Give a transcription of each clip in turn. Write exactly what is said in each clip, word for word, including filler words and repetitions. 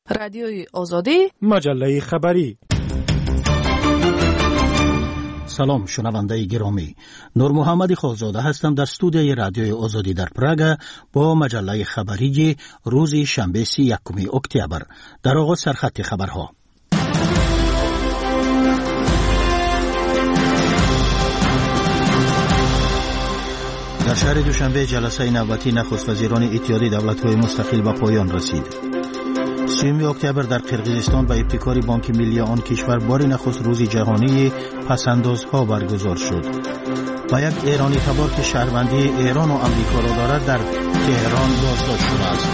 رادیوی آزادی، مجله خبری. سلام شنونده گرامی، نور محمد خالزاده هستم در استودیوی رادیوی آزادی در پراگ با مجله خبری روز شنبه سی و یکم اکتبر. در آغاز سرخط خبرها. در شهر دوشنبه جلسه نوبتی نخست وزیران اتحاد دولت‌های مستقل به پایان رسید. سیوم اکتبر در قرقیزستان به ابتکار بانک ملی آن کشور بار نخست روز جهانی پسندازها برگزار شد. و یک ایرانی تبار که شهروندی ایران و امریکا را دارد در تهران بازداشت شده است.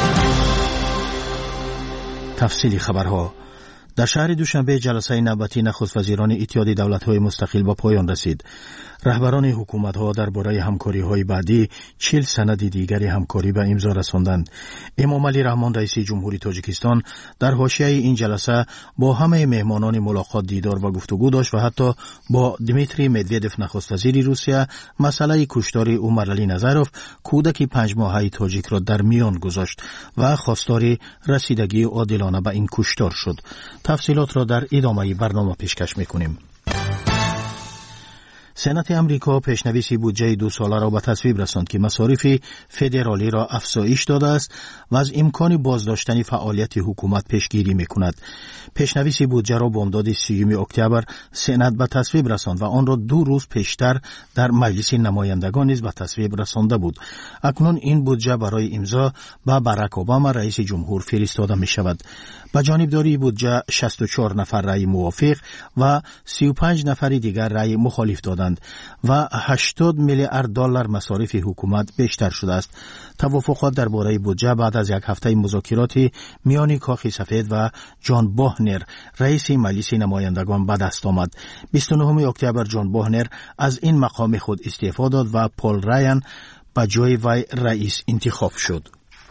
تفصیلی خبرها. در شهر دوشنبه جلسه نوبتی نخست وزیران اتحاد دولت‌های مستقل به پایان رسید. رهبران حکومت‌ها درباره همکاری‌های بعدی چهل سند دیگری همکاری به امضا رساندند. امام علی رحمان رئیس جمهوری تاجیکستان در حاشیه این جلسه با همه مهمانان ملاقات دیدار و گفتگو داشت و حتی با دمیتری مدودف نخست وزیر روسیه مسئله کشتار عمرعلی نظروف کودک پنج ماهه تاجیک را در میان گذاشت و خواستار رسیدگی عادلانه به این کشتار شد. تفصیلات را در ادامه برنامه پیشکش می‌کنیم. سنت امریکا پیشنویس بودجه دو ساله را به تصویب رساند که مصارف فدرالی را افزایش داده است و از امکان بازداشتن فعالیت حکومت پیشگیری می‌کند. پیشنویس بودجه را بامداد سیوم اکتبر سنت به تصویب رساند و آن را دو روز پیشتر در مجلس نمایندگان نیز به تصویب رسانده بود. اکنون این بودجه برای امضا به باراک اوباما رئیس جمهور فرستاده می‌شود. به جانبداری بودجه شصت و چهار نفر رأی موافق و سی و پنج نفر دیگر رأی مخالف دادند و هشتاد میلیارد دلار مصارف حکومت بیشتر شده است. توافقات درباره بودجه بعد از یک هفته مذاکرات میان کاخ سفید و جان باهنر رئیس مجلس نمایندگان به دست آمد. بیست و نهم اکتبر جان باهنر از این مقام خود استعفا داد و پول رایان به جای وی رئیس انتخاب شد.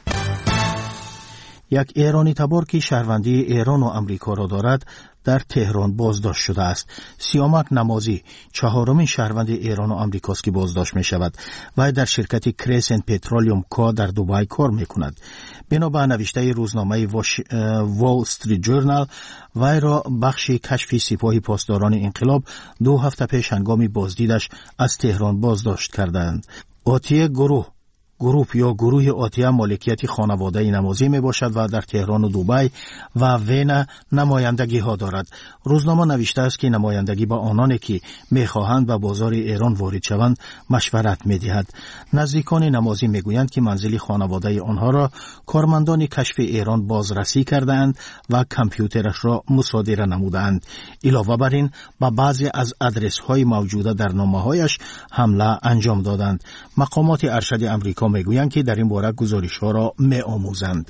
یک ایرانی تبار که شهروندی ایران و امریکا را دارد در تهران بازداشت شده است. سیامک نمازی چهارمین شهروند ایران و امریکاست که بازداشت می شود و در شرکت کریسنت پترولیوم کا در دبی کار می کند. بنابر نوشته روزنامه وال استریت جورنال وی را بخش کشفی سپاه پاسداران انقلاب دو هفته پیش هنگام بازدیدش از تهران بازداشت کردند. آتیه گروه گروپ یا گروه آتیه مالکیت خانواده نمازی می باشد و در تهران و دبی و وین نمایندگی ها دارد. روزنامه نوشته است که نمایندگی با آنانی که می خواهند به بازار ایران وارد شوند مشورت می دهد. نزدیکان نمازی می گویند که منزل خانواده آنها را کارمندان کشف ایران بازرسی کردند و کامپیوترش را مصادره نمودند. علاوه بر این به بعضی از آدرس های موجوده در نامه هایش حمله انجام دادند. مقامات ارشد امریکا میگویند که در این باره گزارش ها را می آموزند.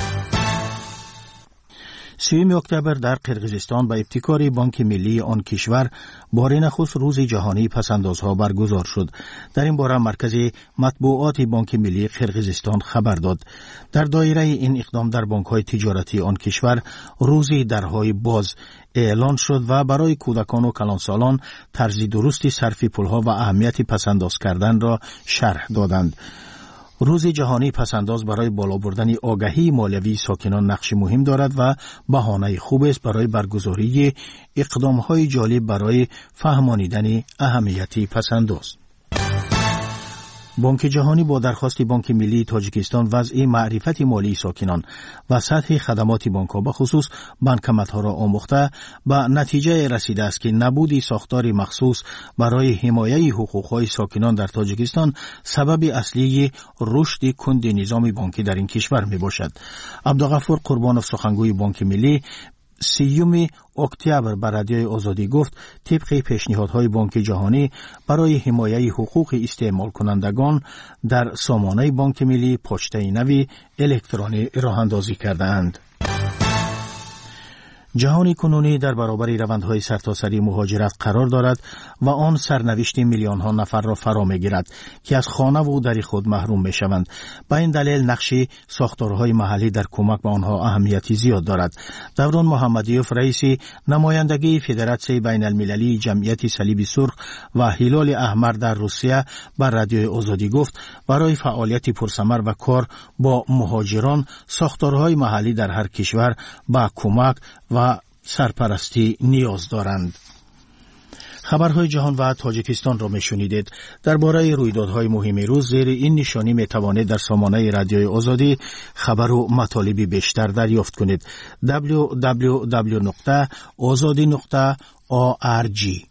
سیوم اکتبر در قرقیزستان به ابتکار بانک ملی آن کشور بار نخست روز جهانی پسندازها برگزار شد. در این باره مرکز مطبوعات بانک ملی قرقیزستان خبر داد. در دایره این اقدام در بانک‌های تجارتی آن کشور روزی درهای باز اعلان شد و برای کودکان و کلانسالان طرز درستی صرف پولها و اهمیت پسنداز کردن را شرح دادند. روز جهانی پسنداز برای بالا بردن آگاهی مالیوی ساکنان نقش مهم دارد و بهانه خوب است برای برگزاری اقدام‌های جالب برای فهمانیدن اهمیت پسنداز. بانک جهانی با درخواست بانک ملی تاجیکستان وضع معرفت مالی ساکنان و سطح خدمات بانک‌ها به خصوص بانکمت‌ها را آموخته به نتیجه رسیده است که نبود ساختار مخصوص برای حمایت حقوق‌های ساکنان در تاجیکستان سبب اصلی رشد کند نظام بانکی در این کشور میباشد. عبدالغفور قربانوف سخنگوی بانک ملی سیوم اکتبر بر رادیوی آزادی گفت طبق پیشنهادهای بانک جهانی برای حمایت حقوق استعمال کنندگان در سامانه بانک ملی پشته نوی الکترونی راه اندازی کردند. جهان کنونی در برابر روندهای سرتاسری مهاجرت قرار دارد و آن سرنوشت میلیون ها نفر را فرا میگیرد که از خانه و در خود محروم میشوند. به این دلیل نقش ساختارهای محلی در کمک به آنها اهمیتی زیاد دارد. دوران محمدیوف رئیس نمایندگی فدراسیون بین المللی جمعیت صلیب سرخ و هلال احمر در روسیه بر رادیوی آزادی گفت برای فعالیت پرثمر و کار با مهاجران ساختارهای محلی در هر کشور با کمک و سرپرستی نیاز دارند. خبرهای جهان و تاجیکستان را میشنیدید. درباره رویدادهای مهم روز زیر این نشانی میتوانید در سامانه رادیوی آزادی خبر و مطالب بیشتر دریافت کنید. دبلیو دبلیو دبلیو نقطه آزادی نقطه او آر جی.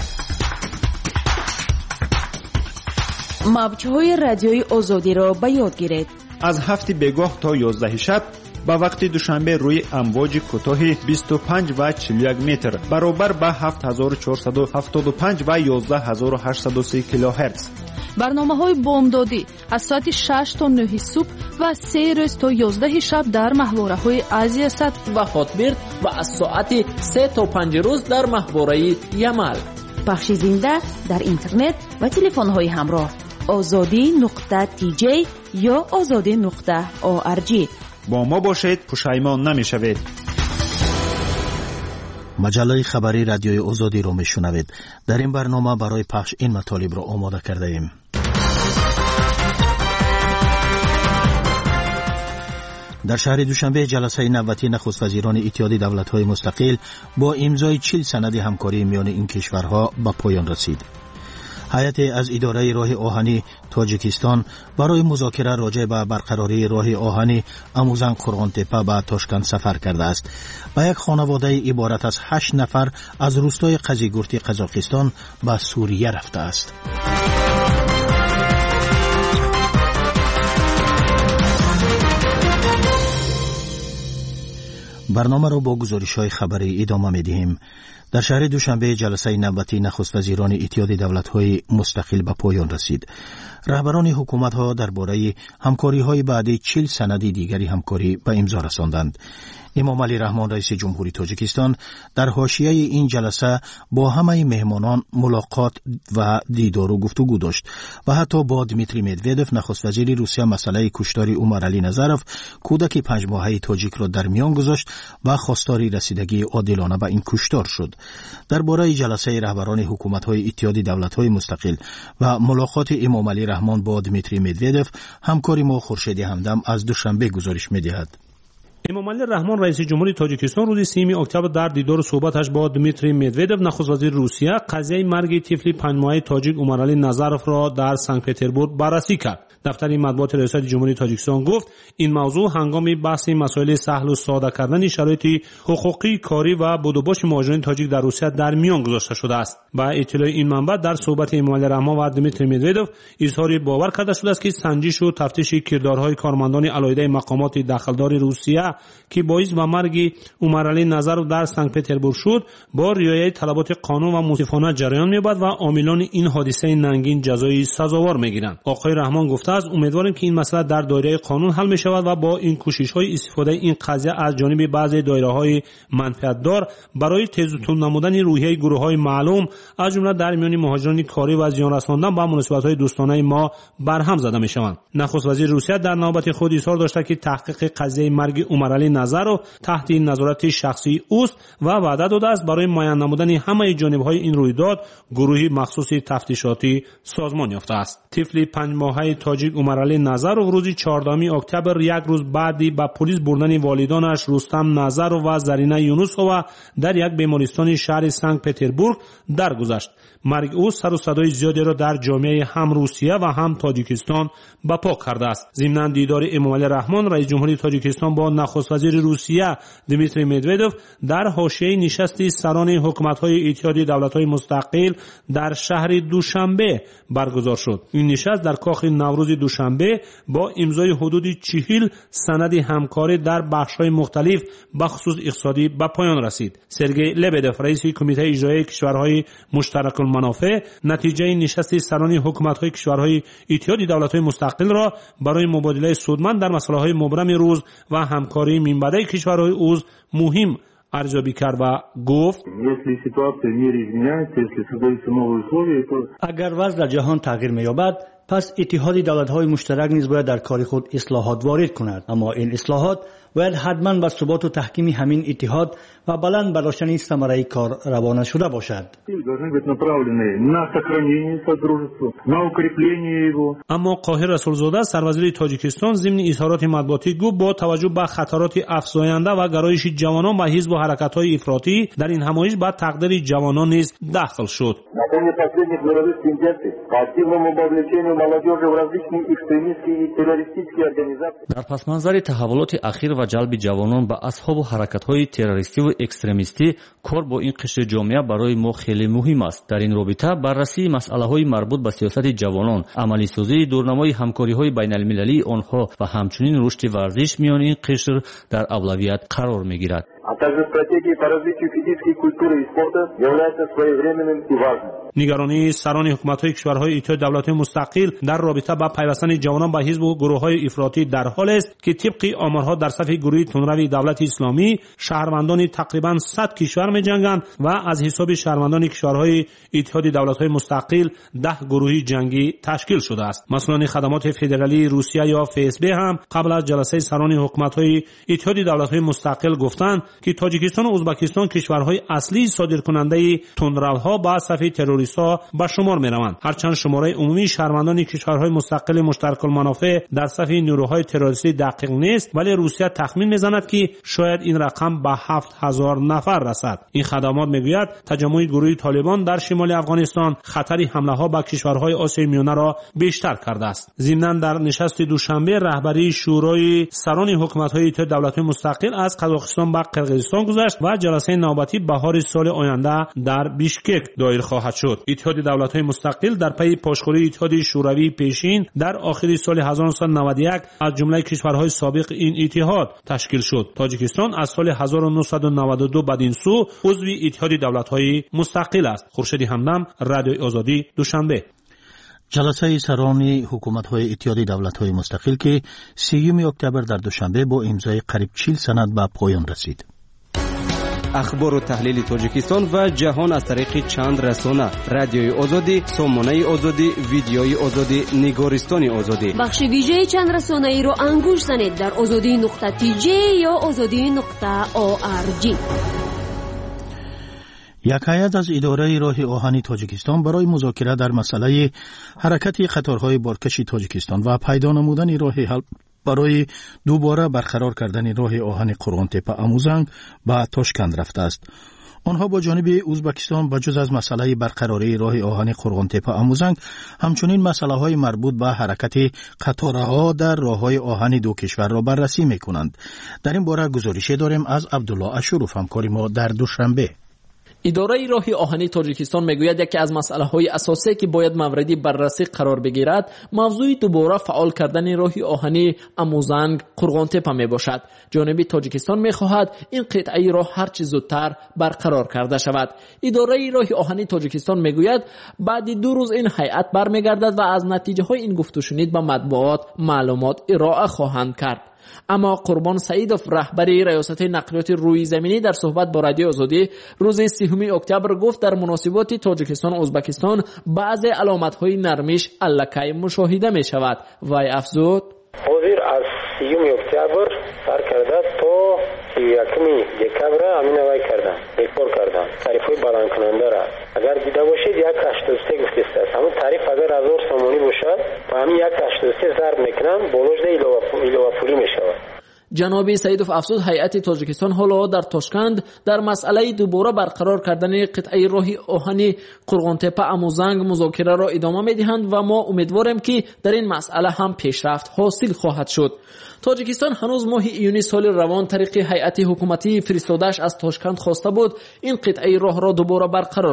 موج‌های رادیوی آزادی را به یاد گیرید. از هفت بگاه تا یازده شب با وقت دوشنبه روی امواج کوتاه بیست و پنج و چهل و یک متر برابر با هفت هزار و چهارصد و هفتاد و پنج و یازده هزار و هشتصد و سه کیلوهرتز. برنامه‌های بامدادی از ساعت شش تا نه صبح و سه روز تا یازده شب در ماهواره‌های آسیا ست و هاتبرد و از ساعت سه تا پنج روز در ماهواره یمل. پخش زنده در اینترنت و تلفن‌های همراه آزادی نقطه تی جی یا آزادی نقطه او آر جی. با ما باشید، پشیمان نمی‌شوید. مجله خبری رادیوی آزادی رو میشنوید. در این برنامه برای پخش این مطالب رو آماده کرده ایم. در شهر دوشنبه جلسه نوبتی نخست وزیران اتحاد دولت‌های مستقل با امضای چهل سند همکاری میان این کشورها به پایان رسید. هیئت از اداره راه آهنی تاجیکستان برای مذاکره راجع به برقراری راه آهنی اموزن قرغان تپه به تاشکند سفر کرده است. با یک خانواده عبارت از هشت نفر از روستای قزیگورتی قزاقستان به سوریه رفته است. برنامه را با گزارش‌های خبری ادامه می‌دهیم. در شهر دوشنبه جلسه نوبتی نخست وزیران اتحاد دولت‌های مستقل به پایان رسید. رهبران حکومت‌ها درباره همکاری‌های بعدی چهل سند دیگری همکاری به امضا رساندند. امام علی رحمان رئیس جمهوری تاجیکستان در حاشیه این جلسه با همه مهمانان ملاقات و دیدار و گفتگو داشت و حتی با دمیتری مدودف نخست وزیر روسیه مسئله کشتار عمر علی نظروف کودک پنج ماهه تاجیک را در میان گذاشت و خواستار رسیدگی عادلانه به این کشتار شد. درباره جلسه رهبران حکومت‌های اتحاد دولت‌های مستقل و ملاقات امام علی رحمان با دمیتری مدودف همکاری ما خورشید همدم از دوشنبه گزارش می‌دهد. امام علی رحمان رئیس جمهوری تاجیکستان روز سوم اکتبر در دیدار و صحبتش با دمیتری مدودف نخست وزیر روسیه قضیه مرگ طفل پنج ماهه تاجیک عمر علی نظروف را در سن پترزبورگ بررسی کرد. دفتر مطبوعات ریاست جمهوری تاجیکستان گفت این موضوع هنگام بحث مسائل سهل و ساده کردن شرایط حقوقی کاری و بود و باش مهاجران تاجیک در روسیه در میان گذاشته شده است. با اطلاع این منبع در صحبت امام علی رحمان و دمیتری مدودف اظهار باور کرده شده است که سنجش و تفتیش کردارهای کارمندان علیحده مقامات دخلدار روسیه که باعث به مرگ عمر علی نظروف در سن پترزبورگ شد با رعایت طلبات قانون و منصفانه جریان می‌یابد و عاملان این حادثه ننگین جزای سزاوار می‌گیرند. آقای رحمان گفته است امیدواریم که این مسئله در دایره قانون حل می‌شود و با این کوشش‌های استفاده این قضیه از جانب بعضی دایره‌های منفعت‌دار برای تیز و تند نمودن روحیه گروه‌های معلوم از جمله در میان مهاجران کاری و زیان رساندن با مناسبت‌های دوستانه ما برهم زده می‌شوند. نخست وزیر روسیه در نوبت خود اظهار داشته که تحقیق قضیه مرگ عمر علی نظروف تحت نظارت شخصی اوست و وعده داده است برای معین نمودن همه جانب‌های این رویداد گروهی مخصوص تفتیشاتی سازمان یافته است. طفل پنج ماهه تاجیک عمر علی نظروف روز چهاردهم اکتبر یک روز بعدی با پلیس بردن والدانش رستم نظروف و زرینه یونوسووا در یک بیمارستان شهر سن پترزبورگ درگذشت. مرگ او سر و صدای زیادی را در جامعه هم روسیه و هم تاجیکستان برپا کرده است. ضمن دیدار امام علی رحمان رئیس جمهوری تاجیکستان با نخست وزیر روسیه دمیتری مدودف در حاشیه نشست سران حکومت‌های اتحاد دولت‌های مستقل در شهر دوشنبه برگزار شد. این نشست در کاخ نوروز دوشنبه با امضای حدود چهل سند همکاری در بخش‌های مختلف بخصوص اقتصادی به پایان رسید. سرگئی لبدف رئیس کمیته اجرایی کشورهای مشترک المنافع نتیجه نشست سران حکومت‌های کشورهای اتحاد دولت‌های مستقل را برای مبادله سودمند در مسائل مبرم روز و همکاری منبع کشورهای عضو مهم ارزیابی کرد و گفت اگر وضع جهان تغییر می‌یابد پس اتحاد دولت‌های مشترک نیز باید در کار خود اصلاحات وارد کند، اما این اصلاحات باید حتما با ثبات و تحکیم همین اتحاد و بلند برداشتن ثمره کار روانه شده باشد. اما قاهر رسولزاده سروزیر تاجیکستان ضمن اظهارات مطبوعاتی گفت با توجه به خطرات افزاینده و گرایش جوانان به حزب و حرکت‌های افراطی در این همایش به تقدیر جوانان نیز داخل شد. در پس منظر تحولات اخیر و جلب جوانان به اصحاب و حرکت‌های تروریستی و اکستریمیستی، کار با این قشر جامعه برای ما خیلی مهم است. در این رابطه بررسی مسائل‌های مربوط به سیاست جوانان، عملی سازی دورنمای همکاری‌های بین‌المللی آنها و همچنین رشد ورزش میان این قشر در اولویت قرار می‌گیرد. نگرانی سران حکومت‌های کشورهای اتحاد دولت‌های مستقل در رابطه با پیوستن جوانان به حزب و گروه‌های افراطی در حال است که طبق آمارها در صف گروه تندروی دولت اسلامی شهروندان تقریباً صد کشور می‌جنگند و از حساب شهروندان کشورهای اتحاد دولت‌های مستقل ده گروه جنگی تشکیل شده است. مسئولان خدمات فدرالی روسیه یا اف اس بی هم قبل از جلسه سران حکومت‌های اتحاد دولت‌های مستقل گفتند که تاجیکستان و ازبکستان کشورهای اصلی صادرکننده تندروها با صف تروریست‌ها به شمار می‌روند. هرچند شماره عمومی شهروندان کشورهای مستقل مشترک المنافع در صف نیروهای تروریستی دقیق نیست، ولی روسیه تخمین می‌زند که شاید این رقم به هفت هزار نفر رسد. این خدمات می‌گوید تجمع گروه طالبان در شمال افغانستان خطر حمله‌ها به کشورهای آسیای میانه را بیشتر کرده است. ضمناً در نشست دوشنبه رهبری شورای سران حکومت‌های اتحاد دولت‌های مستقل از قزاقستان به قرقیزستان گذشت و جلسه نوبتی بهار سال آینده در بیشکک دایر خواهد شد. اتحاد دولت‌های مستقل در پی پاشخوری اتحاد شوروی پیشین در آخر سال هزار و نهصد و نود و یک از جمله کشورهای سابق این اتحاد تشکیل شد. تاجیکستان از سال هزار و نهصد و نود و دو بعد این سو عضو اتحاد دولت‌های مستقل است. خورشید همدم، رادیو آزادی، دوشنبه. جلسه سران حکومت‌های اتحاد دولت‌های مستقل که سیوم اکتبر در دوشنبه با امضای قریب چهل سند به پایان رسید. اخبار و تحلیل تاجیکستان و جهان از طریق چند رسانه: رادیوی آزادی، سامانه آزادی، ویدیوی آزادی، نگارستان آزادی. بخش ویژه چند رسانه ای رو انگوش زنید در آزادی نقطه تی جی یا آزادی نقطه او آر جی. یک هیئت از اداره راه آهن تاجیکستان برای مذاکره در مسئله حرکت قطارهای بارکش تاجیکستان و پیدا نمودن راه حل برای دوباره برقرار کردن راه آهن قرغانتپه اموزنگ به تاشکند رفته است. آنها با جانب ازبکستان بجز از مسئله برقراری راه آهن قرغانتپه اموزنگ همچنین مسئله های مربوط به حرکت قطارها در راههای آهن دو کشور را بررسی می کنند. در این باره گزارشی داریم از عبدالله اشروف، همکار ما در دوشنبه. اداره راه آهنی تاجیکستان میگوید یکی از مسئله‌های اساسی که باید موردی بررسی قرار بگیرد موضوع دوباره فعال کردن راه آهنی اموزنگ قرغانتپه میباشد. جانب تاجیکستان میخواهد این قطعه راه هر چه زودتر برقرار کرده شود. اداره راه آهنی تاجیکستان میگوید بعد دو روز این هیئت برمیگردد و از نتیجه های این گفت و شنید به مطبوعات معلومات ارائه خواهند کرد. اما قربان سعیدوف رهبری ریاست نقلیات روی زمینی در صحبت با رادیو آزادی روز سیوم اکتبر گفت در مناسبات تاجیکستان و ازبکستان بعضی علامت‌های نرمیش الکی مشاهده می شود. وی افزود: حاضر از سیوم اکتبر سر کرده تا یکمی دکبر همین وی کردن ریکور کردن تعریف‌های بلند کننده را اگر دیده باشید یک هشتاد و سه گفته است. همون تعریف اگر هزار سومانی باشد و همین یک هشتاد و سه ضرب میکنن بولوش ده ایلوه پولی میشود. جناب سعیدوف افزود هیئت تاجیکستان حالا در تاشکند در مسئله دوباره برقرار کردن قطعه راه آهن قرغانتپه اموزنگ مذاکره را ادامه میدهند و ما امیدواریم که در این مسئله هم پیشرفت حاصل خواهد شد. تاجیکستان هنوز ماه ایونی سال روان طریق هیئت حکومتی فرستاده‌اش از تاشکند خواسته بود این قطعه راه را دوباره برقرار کند.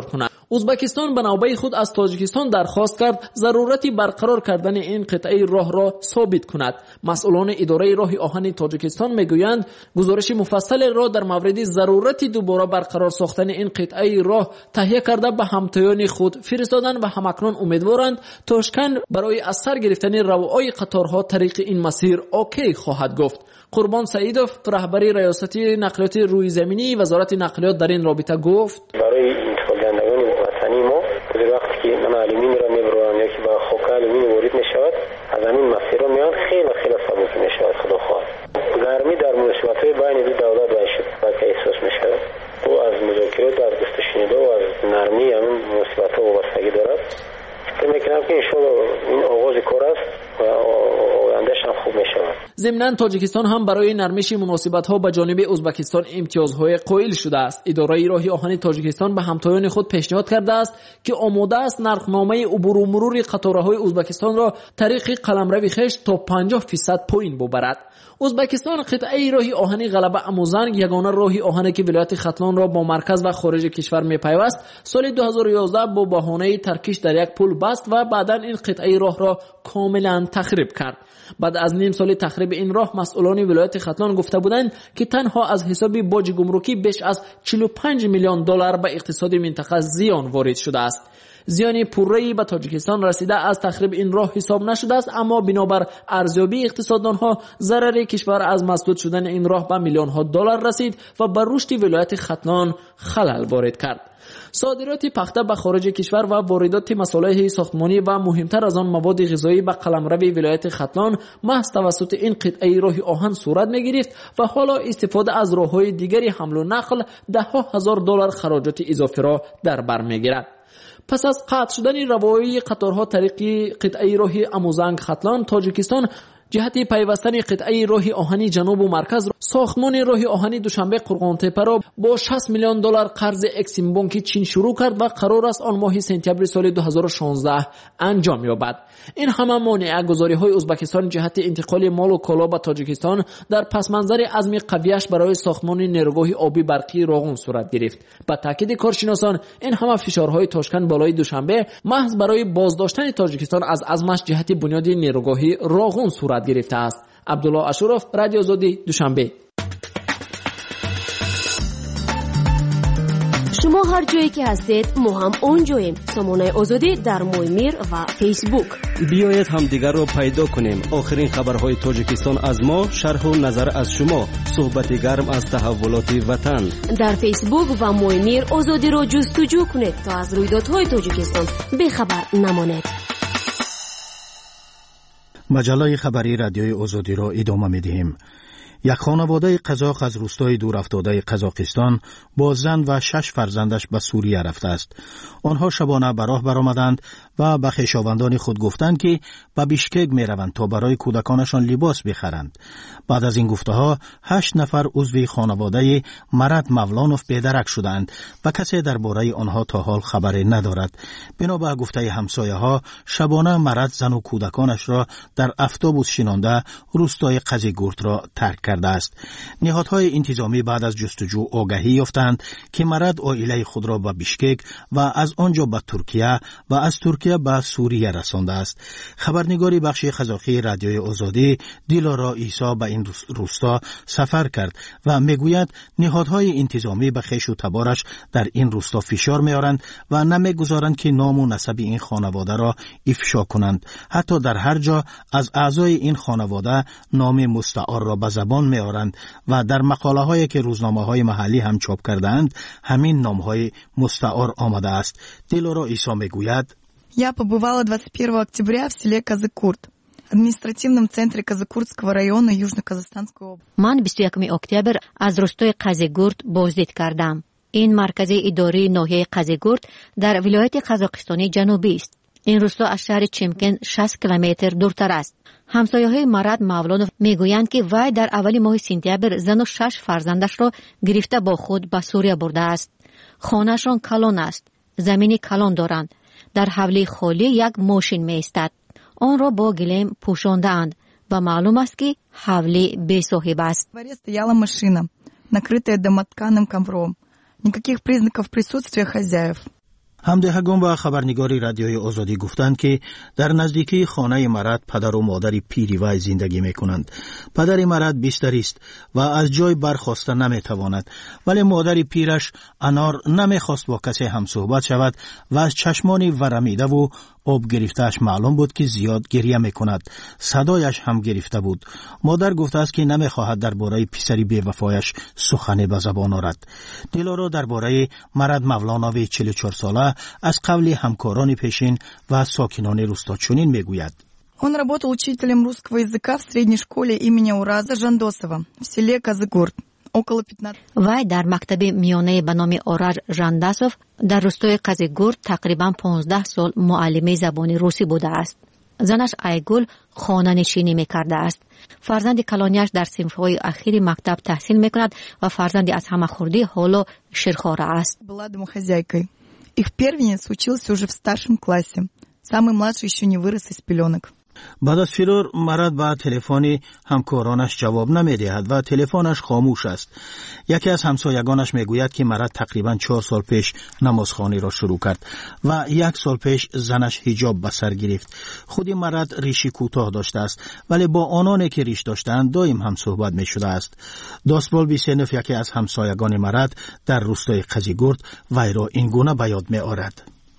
ازبکستان به نوبه خود از تاجیکستان درخواست کرد ضرورت برقرار کردن این قطعه راه را ثابت کند. مسئولان اداره راه آهن تاجیکستان میگویند گزارش مفصل را در مورد ضرورت دوباره برقرار ساختن این قطعه راه تهیه کرده به همتایان خود فرستادن و همکنون امیدوارند تاشکند برای از سر گرفتن روهای قطارها طریق این مسیر اوکی خواهد گفت. قربان سعیدوف رهبر ریاست نقلیات روی زمینی وزارت نقلیات در این رابطه گفت برای انتقال دهندگان وطنی ما در وقتی که معلمین را میبرند یا که با خوک علومین وارد میشود از همین مسیر را میان خیلی خیلی سبک میشود. خدا خواهد گرمی در مناسبت های بین دو دولت و که احساس میشود و از مذاکرات از دست شنیده و از نرمی همین مناسبت ها وابستگی دارد. فکر میکنم که انشالله این آغاز کار است و آیندهش هم خوب میشود. ضمناً تاجیکستان هم برای نرمش مناسبت ها با جانب ازبکستان امتیازهای قائل شده است. اداره راه آهن تاجیکستان به همتایان خود پیشنهاد کرده است که آماده است نرخنامه عبور و مرور قطارهای ازبکستان را طریق قلمرو خویش تا پنجاه درصد پایین ببرد. ازبکستان قطعه راه آهن غلبه اموزنگ یگانه راه آهنی که ولایت ختلان را با مرکز و خارج کشور میپیوست سال دو هزار و یازده با بهانه ترکیش در یک پل بست و بعدا این قطعه راه را کاملا تخریب کرد. بعد از نیم سال تخریب این راه مسئولان ولایت ختلان گفته بودند که تنها از حساب باج گمرکی بیش از چهل و پنج میلیون دلار به اقتصاد منطقه زیان وارد شده است. زیان پره‌ای به تاجیکستان رسیده از تخریب این راه حساب نشده است، اما بنابر ارزیابی اقتصاددانها ضرر کشور از مسدود شدن این راه به میلیون ها دلار رسید و بر رشد ولایت ختلان خلل وارد کرد. صادرات پخته به خارج کشور و واردات مصالح ساختمانی و مهمتر از آن مواد غذایی به قلمرو ولایت ختلان محض توسط این قطعه راه آهن صورت می‌گرفت و حالا استفاده از راه‌های دیگری حمل و نقل ده ها هزار دلار خراجات اضافی را در بر می‌گیرد. پس از قطع شدن روایی قطارها طریق قطعه راه اموزنگ ختلان، تاجیکستان جهت پیوستن قطعه راه آهنی جنوب و مرکز ساختمان راه آهنی دوشنبه قرغانتپه را با شصت میلیون دلار قرض اکسیم بانک چین شروع کرد و قرار است آن ماه سپتامبر سال دو هزار و شانزده انجام یابد. این همه مانع گذاری‌های ازبکستان جهت انتقال مال و کالا به تاجیکستان در پس منظر عزم قویش برای ساختمان نیروگاه آبی برقی راغون صورت گرفت. با تاکید کارشناسان این همه فشارهای تاشکند بالای دوشنبه محض برای بازداشتن تاجیکستان از عزمش جهت بنیاد نیروگاهی راغون صورت گرفته است. عبدالله اشرف، رادیو آزادی، دوشنبه. شما هر جایی که هستید ما هم اونجاییم. سامانه آزادی در مویمیر و فیسبوک. بیایید هم دیگر رو پیدا کنیم. آخرین خبرهای تاجیکستان از ما، شرح و نظر از شما، صحبت گرم از تحولات وطن. در فیسبوک و مویمیر آزادی رو جستجو کنید تا از رویدادهای تاجیکستان بیخبر نمانید. مجله خبری رادیوی آزادی را ادامه می‌دهیم. یک خانواده قزاق از روستای دور افتاده قزاقستان با زن و شش فرزندش به سوریه رفته است. آنها شبانه به راه برآمدند و به خویشاوندان خود گفتند که به بیشکک میروند تا برای کودکانشان لباس بخرند. بعد از این گفته‌ها هشت نفر عضو خانواده مرد مولانوف بیدرک شدند و کسی درباره آنها تا حال خبری ندارد. بنا به گفته همسایه‌ها شبانه مرد زن و کودکانش را در اتوبوس شینانده روستای قزیگورت را ترک کرده است. نهادهای انتظامی بعد از جستجو آگاهی یافتند که مرد عائله خود را به بیشکک و از آنجا به ترکیه و از ترکیه به سوریه رسانده است. خبرنگاری بخش قزاقی رادیوی آزادی دیلارا عیسی به این روستا سفر کرد و میگوید نهادهای انتظامی به خویش و تبارش در این روستا فشار میارند و نمیگذارند که نام و نسب این خانواده را افشا کنند. حتی در هر جا از اعضای این خانواده نام مستعار را به زبان میارند و در مقاله هایی که روزنامه های محلی هم چاپ کردند همین نام های مستعار آمده است. دیلارا عیسی میگوید Я побывала двадцать первого октября в селе Казыкурт, административном центре Казыкуртского района Южно-Казахстанской области. من بیست و یکم اکتبر از روستای قزیگورت بازدید کردم. این مرکز اداری ناحیه قزیگورت در ولایت قزاقستانی جنوبی است. این روستا از شهر چمکن شصت کیلومتر دورتر است. همسایه‌های مرد مولانوف میگویند که وی در اول ماه سپتامبر زن و شش فرزندش را گرفته با خود به سوریه برده است. خانه‌شان کلان است. زمینی کلان دارند. در حولی خالی یک ماشین می ایستد. آن را با گلیم پوشانده اند و معلوم است که حولی بی صاحب است. В дворе стояла машина, накрытая домотканым ковром. Никаких признаков присутствия хозяев. همدهگان و خبرنگاری رادیوی آزادی گفتند که در نزدیکی خانه مرد پدر و مادر پیری وی زندگی میکنند. پدر مرد بیستری است و از جای برخاسته نمیتواند، ولی مادر پیرش انار نمیخواست با کسی هم صحبت شود و از چشمانی ورمیده و آب گرفتهش معلوم بود که زیاد گریه میکند. صدایش هم گرفته بود. مادر گفته است که نمیخواهد درباره پسری بی‌وفایش سخنی به زبان آورد. دلارا درباره مرد مولانوی چهل و چهار ساله از قبل همکاران پیشین و ساکنان روستا چنین میگوید: Он работал учителем русского языка в средней школе имени Ураза Жандосова в селе Казыгурт. وی در مکتب میانه به نام آرش ژانداسوف در روستای قزیگورد تقریبا پانزده سال معلم زبان روسی بوده است. زنش ایگول خانه نشینی میکرده است. فرزند کلانیش در صنف‌های اخیر مکتب تحصیل میکند و فرزند از همه خوردی حالا شیرخواره است. Была домохозяйкой. Их первенец учился уже в старшем классе. Самый младший еще не вырос из пеленок. بعد از فرار مرد به تلفن همکارانش جواب نمیدهد و تلفنش خاموش است. یکی از همسایگانش میگوید که مرد تقریبا چهار سال پیش نمازخوانی را شروع کرد و یک سال پیش زنش حجاب به سر گرفت. خود مرد ریشی کوتاه داشته است، ولی با آنانی که ریش داشتند دائم هم صحبت می شده است. داستبال بیسنف یکی از همسایگان مرد در روستای قزیگورد وی را این گونه به یاد می آورد.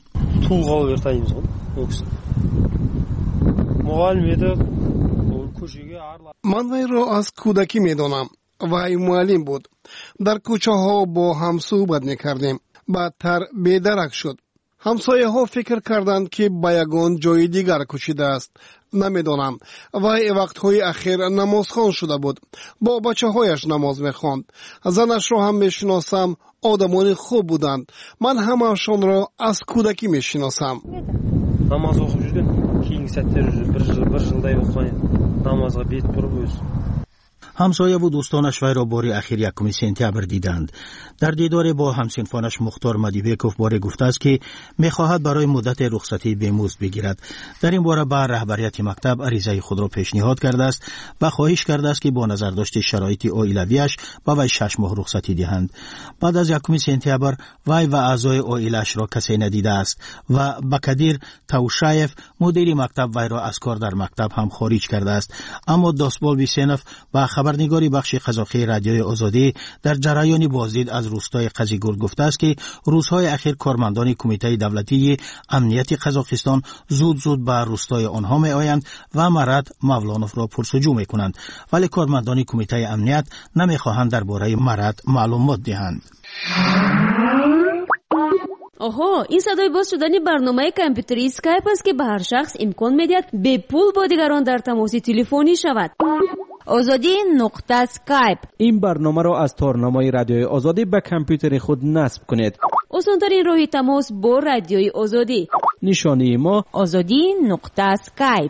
من وی را از کودکی می دانم. وی معلم بود. در کوچه ها با هم صحبت می کردیم. بعدتر بیدرک شد. همسایه ها فکر کردند که به یگان جای دیگر کوچیده است. نمی دانم. وی وقتهای اخیر نمازخوان شده بود. با بچه هایش نماز می خواند. زنش را هم می شناسم. آدمان خوب بودند. من همه‌شان را از کودکی می شناسم. نماز оқып жүрген кейінгі сәттері бір жыл бір жылдай оқыған намазға бет бұрып өзі. همسایه و دوستانش وی را بار اخیر یکم سپتامبر دیدند. در دیدار با همسنفانش مختار مدیبکوف باره گفته است که میخواهد برای مدت رخصتی بمزد بگیرد. در این باره به رهبریت مکتب عریضه خود را پیشنهاد کرده است و خواهش کرده است که با نظر داشت شرایط عائلویش به وی شش ماه رخصتی دهند. بعد از یکم سپتامبر وی و اعضای عائله‌اش را کسی ندیده است و بکدیر توشایف مدیر مکتب وی را از کار در مکتب هم خارج کرده است. اما داستبال بیسنف و خبرنگاری بخش قزاقی رادیوی آزادی در جریان بازدید از روستای قزیگورد گفته است که روزهای اخیر کارمندان کمیته دولتی امنیت قزاقستان زود زود به روستای آنها می آیند و مرد مولانوف را پرسجو می کنند، ولی کارمندان کمیته امنیت نمی خواهند درباره مرد معلومات دهند. آها، این صدای باز شدن برنامه کامپیوتری اسکایپ است که به هر شخص امکان میدهد به پول با دیگران در تماس تلفنی شود. آزادی نقطه اسکایپ. این برنامه را از تارنمای رادیوی آزادی به کامپیوتر خود نصب کنید. آسان‌ترین راه تماس با رادیوی آزادی. نشانی ما آزادی نقطه اسکایپ.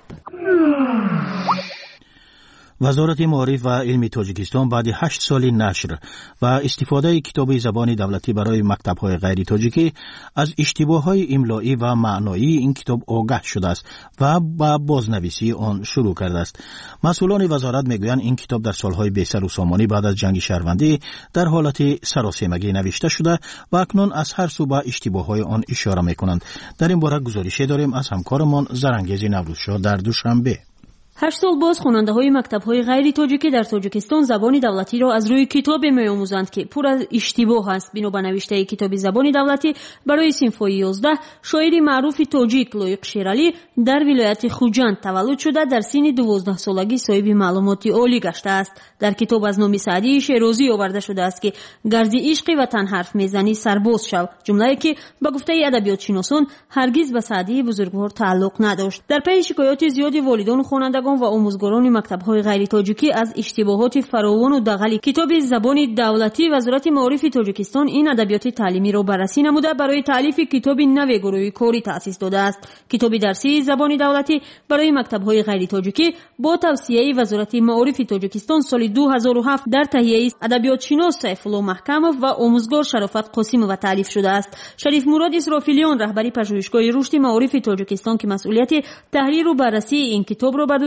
وزارت معارف و علم تاجیکستان بعد هشت سال نشر و استفاده کتاب زبان دولتی برای مکتب‌های غیر تاجیکی از اشتباه‌های املایی و معنایی این کتاب آگاه شده است و با بازنویسی آن شروع کرده است. مسئولان وزارت میگویند این کتاب در سالهای بیست و سامانی بعد از جنگ شهروندی در حالت سراسیمگی نوشته شده و اکنون از هر سو به اشتباه‌های آن اشاره می‌کنند. در این باره گزارشی داریم از همکارمان زرنگیز نوروزشاه در دوشنبه. هشت سال باز خواننده های مکتب های غیر تاجیکی در تاجیکستان زبان دولتی را از روی کتاب می‌آموزند که پر از اشتباه است. بنا به نوشته کتاب زبان دولتی برای صنف یازده، شاعر معروف تاجیک لایق شیرالی در ولایت خوجند تولد شده در سن دوازده سالگی صاحب معلومات عالی گشته است. در کتاب از نام سعدی شیرازی آورده شده است که گردی عشق وطن حرف میزنی سرباز شو، جمله‌ای که به گفته ادبیات شناسان هرگز به سعدی بزرگوار تعلق نداشت. در پی شکایات زیادی والدان خواننده و آموزگاران مکتب‌های غیر تاجیکی از اشتباهات فراوان و دغل کتاب زبان دولتی، وزارت معارف تاجیکستان این ادبیات تعلیمی را بررسی نموده برای تالیف کتاب نو گروهی کاری تأسیس داده است. کتاب درسی زبان دولتی برای مکتب‌های غیر تاجیکی با توصیه وزارت معارف تاجیکستان سال دو هزار و هفت در تهیه ادبیات شناس سیف الله محکمov و آموزگار شرافت قاسمov تالیف شده است. شریف مراد اسرافیلیان رهبری پژوهشگاه رشد معارف تاجیکستان که مسئولیت تحریر و بررسی این کتاب را بر دوش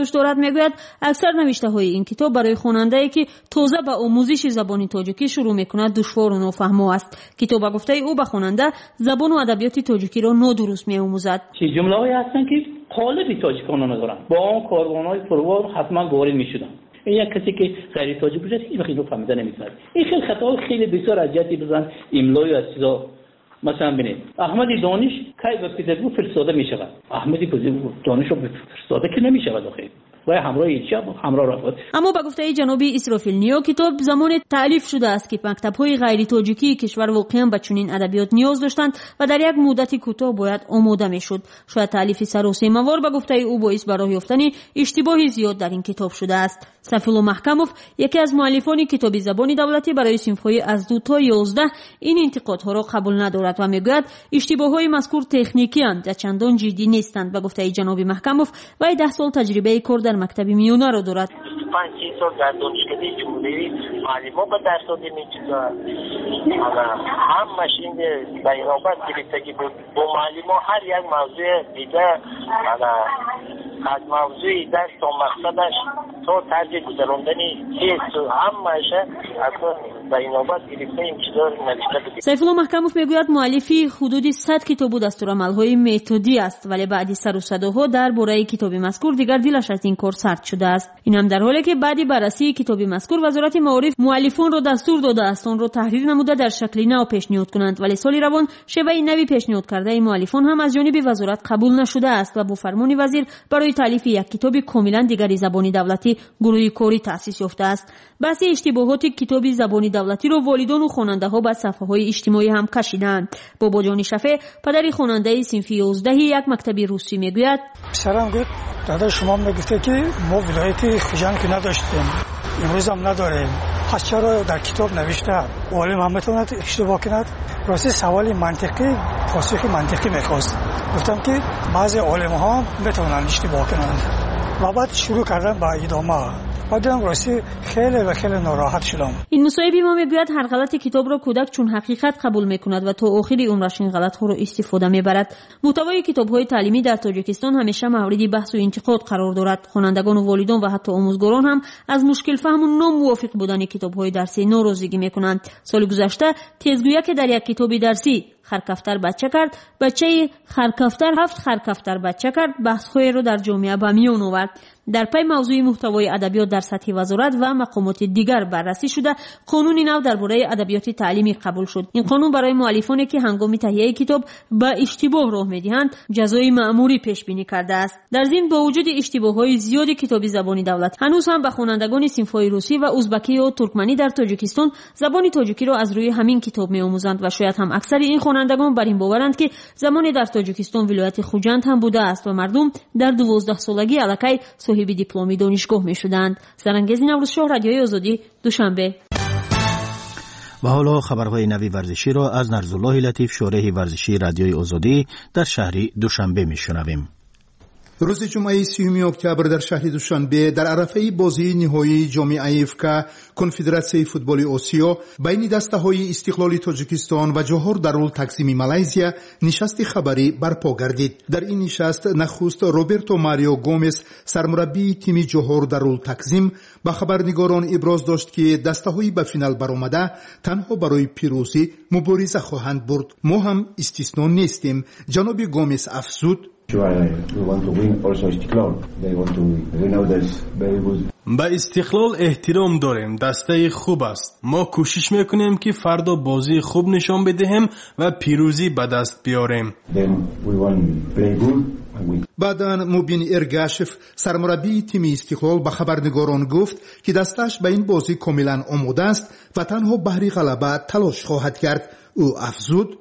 یادداشت دارد میگوید اکثر نوشته های این کتاب برای خواننده‌ای که تازه به آموزش زبان تاجیکی شروع میکند دشوار و نافهم است. کتاب به گفته او به خواننده زبان و ادبیات تاجیکی را نادرست میآموزد. چه جمله‌ای هستند که قالب تاجیکانه ندارند. با آن کاروان‌های پروار حتما وارد میشدند. این یک کسی که غیر تاجیک بوده هیچ وقت فهمیده نمی‌تواند. این خیلی خطا خیلی بسیار اذیتی بزن املای از چیزا. مثلا ببینید احمد دانش کی به پترزبورگ فرستاده می شود؟ احمد دانش رو فرستاده که نمی شود آخه و همراه ایشا همراه رفت. اما به گفته جنابی اسرافیل نیو کتاب زمان تالیف شده است که مکتب‌های غیر تاجیکی کشور واقعا به چنین ادبیات نیاز داشتند و در یک مدت کوتاه باید آماده میشد. شاید تالیف سروسیموار به گفته او باعث به راه یافتن اشتباهی زیاد در این کتاب شده است. سفیلو محکموف یکی از مؤلفان کتاب زبان دولتی برای صنف‌های از دو تا یازده این انتقادها را قبول ندارد و میگوید اشتباه‌های مذکور تکنیکی اند و چندان جدی نیستند. به گفته جناب محکموف وی ده سال تجربه کار در مکتب میونه را دارد. پنج سال در دانشکده جمهوری معلمان به درس دادیم این چیزا هم ماشین به اینابت گرفتگی بود با معلمان هر یک موضوع دیگه از موضوع درس تا مقصدش تا طرز گذراندنی هیچ همهش اصلا به اینابت گرفته این چیزا نوشته بود. سیفالله محکموف میگوید مؤلفی حدودی صد کتاب و دستورالعمل‌های متدی است ولی بعدی سر و صداها درباره کتاب مذکور دیگر دلش از این کار سرد شده است. این هم در حالی که بعدی بررسی کتاب مذکور وزارت معارف مؤلفان را دستور داده است آن را تحریر نموده در شکل نو پیشنهاد کنند ولی سال روان شیوه نوی پیشنهاد کرده مؤلفان هم از جانب وزارت قبول نشده است و با فرمان وزیر برای تالیف یک کتاب کاملا دیگری زبان دولتی گروه کاری تأسیس یافته است. بحث اشتباهات کتاب زبان دولتی را والدان و خواننده‌ها به صفحه‌های اجتماعی هم کشیدند. بابا جان شفیع پدر خواننده صنف یازده یک مکتب روسی میگوید پسرم گفت دادا شما میگفته که ما ولایت خوجند که نداشتیم امروز هم نداریم پس چرا در کتاب نوشته عالم هم میتواند اشتباه کند؟ راستی سوال منطقی پاسخ منطقی میخواست. گفتم که بعضی عالم ها میتونن اشتباه کنند و بعد شروع کردن با ادامه بعدم راستی خیلی و خیلی ناراحت شدم. این مصاحبه ما میگوید هر غلط کتاب را کودک چون حقیقت قبول میکند و تا آخر عمرش این غلط ها را استفاده میبرد. محتوای کتاب‌های تعلیمی در تاجیکستان همیشه مورد بحث و انتقاد قرار دارد. خوانندگان و والدان و حتی آموزگاران هم از مشکل فهم و ناموافق بودن کتاب‌های درسی ناراضگی میکنند. سال گذشته تیزگویی که در یک کتاب درسی خرکفتر بچه کرد بچه خرکفتر هفت خرکفتر بچه کرد بحث‌های را در جامعه به میان آورد. در پی موضوع محتوای ادبیات در سطح وزارت و مقامات دیگر بررسی شده قانون نو درباره ادبیات تعلیمی قبول شد. این قانون برای مؤلفانی که هنگام تهیه کتاب به اشتباه راه میدهند جزای مأموری پیش بینی کرده است. در ضمن با وجود اشتباه‌های زیاد کتاب زبان دولت هنوز هم به خوانندگان صنف‌های روسی و ازبکی و ترکمنی در تاجیکستان زبان تاجیکی را از روی همین کتاب می‌آموزند و شاید هم اکثر این خوانندگان بر این باورند که زمان در تاجیکستان ولایت خوجند هم بوده است و مردم در دوازده سالگی الکی صاحب دیپلمی دانشگاه می‌شدند. سرانگیز نوروز شاه رادیوی آزادی دوشنبه. و حالا خبرهای نوی ورزشی را از نرزالله لطیف شارح ورزشی رادیوی آزادی در شهر دوشنبه می‌شنویم. روز جمعه سیوم اکتبر در شهر دوشنبه در عرفه بازی نهایی جام افریقا کنفدراسیون فوتبال آسیا بین دسته‌های استقلال تاجیکستان و جوهر دارالتقسیم مالزیا نشست خبری برپا گردید. در این نشست نخست روبرتو ماریو گومز سرمربی تیم جوهر دارالتقسیم با خبرنگاران ابراز داشت که دسته‌های به فینال برآمده تنها برای پیروزی مبارزه خواهند برد. ما هم استثنا نیستیم. جناب گومز افزود به استقلال احترام داریم. دسته خوب است. ما کوشش میکنیم که فردا بازی خوب نشان بدهیم و پیروزی به دست بیاریم. بعداً مبین ارگاشف سرمربی تیم استقلال به خبرنگاران گفت که دستش به این بازی کاملا آماده است و تنها بهر غلبه تلاش خواهد کرد. او افزود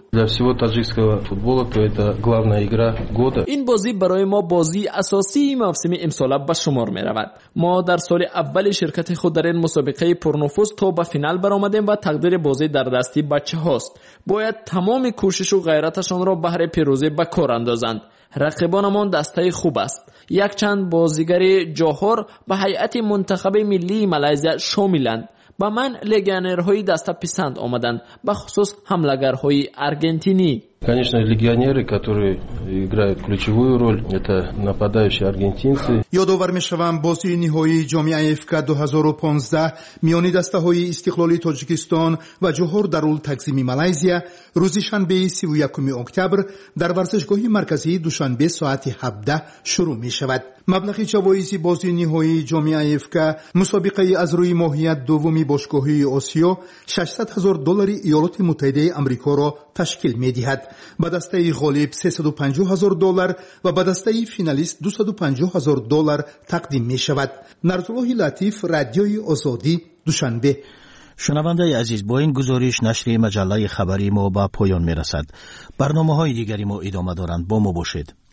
این بازی برای ما بازی اساسی موسم امسال به شمار می رود. ما در سال اول شرکت خود در این مسابقه پرنفوذ تا به فینال برآمدیم و تقدیر بازی در دستی بچه هاست. باید تمام کوشش و غیرتشان را بهر پیروزی به کار اندازند. رقیبانمان دسته خوب است. یک چند بازیگر جوهر به هیئت منتخب ملی مالزیا شاملند. با من لگنرهای دسته پسند آمدند، به خصوص حملگرهای ارژنتینی. Конечно, легионеры, которые играют ключевую роль, это нападающие аргентинцы. یادآور می‌شوم بازی نهایی جام افک دو هزار و پانزده میان دسته‌های استقلالی تاجیکستان و جوهر دارول تقسیمی مالزیا روز شنبه سی و یکم اکتبر در ورزشگاه مرکزی دوشنبه ساعت هفده شروع می‌شود. مبلغ جوایز بازی نهایی جام افک مسابقه از روی ماهیت دومی باشگاهی آسیا ششصد هزار دلار ایالات متحده آمریکا را تشکیل می‌دهد. به دسته غالب سیصد و پنجاه هزار دلار و به دسته فینالیست دویست و پنجاه هزار دلار تقدیم می‌شود. نرزالله لطیف، رادیوی آزادی، دوشنبه. شنونده عزیز، با این گزارش نشر مجله خبری ما به پایان می‌رسد. برنامه‌های دیگری ما ادامه دارند. با ما باشید.